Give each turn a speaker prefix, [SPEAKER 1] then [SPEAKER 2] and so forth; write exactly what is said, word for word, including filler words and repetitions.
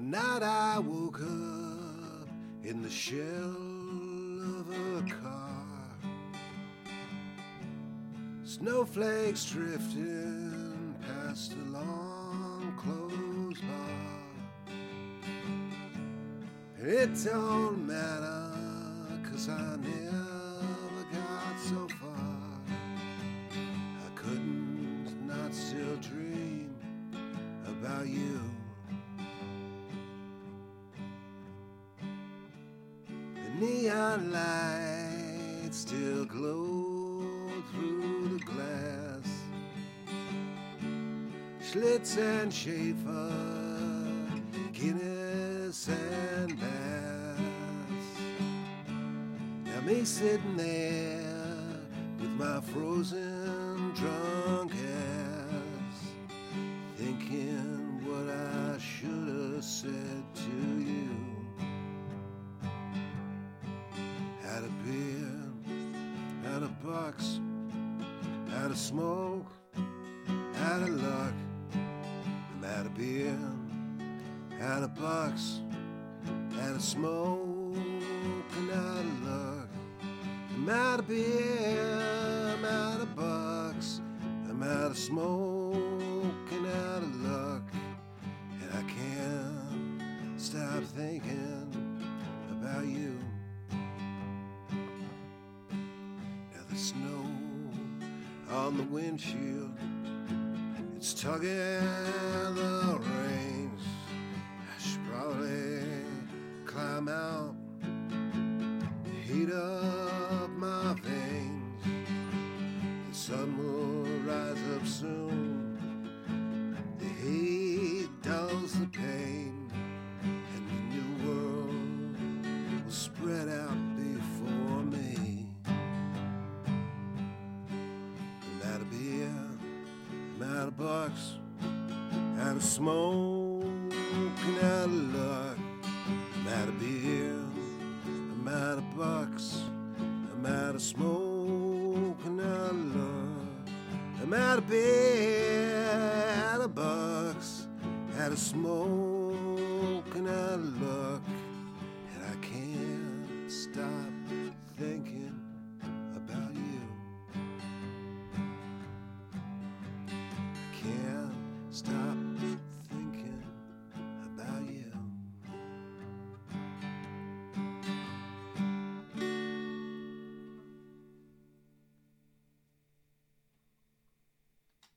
[SPEAKER 1] night I woke up in the shell of a car, snowflakes drifting past a long closed bar. And it don't matter, 'cause I never got so far. I couldn't not still dream about you. The neon lights still glow through the glass. Schlitz and Schaefer, Guinness and Bass. Now me sitting there with my frozen drunk ass, thinking what I should have said to you. Had a beer, had a box, had a smoke, had a luck. I'm had a beer, had a box, had a smoke, and out of luck. I'm out of beer, I'm out of box, I'm out of smoke, and out of luck. And I can't stop thinking about you. Now the snow on the windshield, it's tugging the reins. I should probably climb out, heat up my veins. The sun will rise up soon, the heat dulls the pain, and the new world will spread out before me. I'm out of beer, I'm out of bucks, out of smoke, and out of luck. I'm out of beer, I'm out of bucks, I'm out of smoke, and out of luck. I'm out of beer, out of bucks, out of smoke, and out of luck. And I can't stop thinking about you. Can't stop